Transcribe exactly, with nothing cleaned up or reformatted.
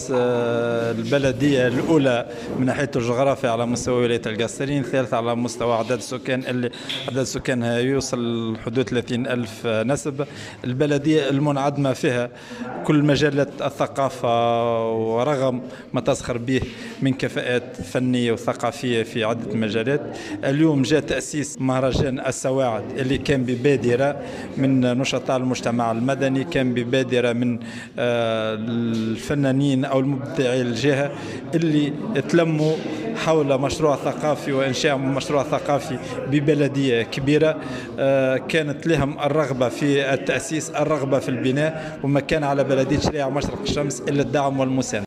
آه، البلدية الأولى من ناحية الجغرافيا على مستوى ولاية القصرين، الثالثة على مستوى أعداد السكان اللي عدد سكانها يوصل حدود ثلاثين ألف نسمة. البلدية المنعدمة فيها كل مجالات الثقافة، ورغم ما تزخر به من كفاءات فنية وثقافية في عدة مجالات. اليوم جاء تأسيس مهرجان السواعد اللي كان ببادرة من نشطاء المجتمع المدني، كان ببادرة من آه، الفنانين أو المبدعي الجهة اللي تلموا حول مشروع ثقافي وإنشاء مشروع ثقافي ببلدية كبيرة. آه، كانت لهم الرغبة في التأسيس، الرغبة في البناء، وما كان على بلدية شريعة مشرق الشمس إلا الدعم والمساندة.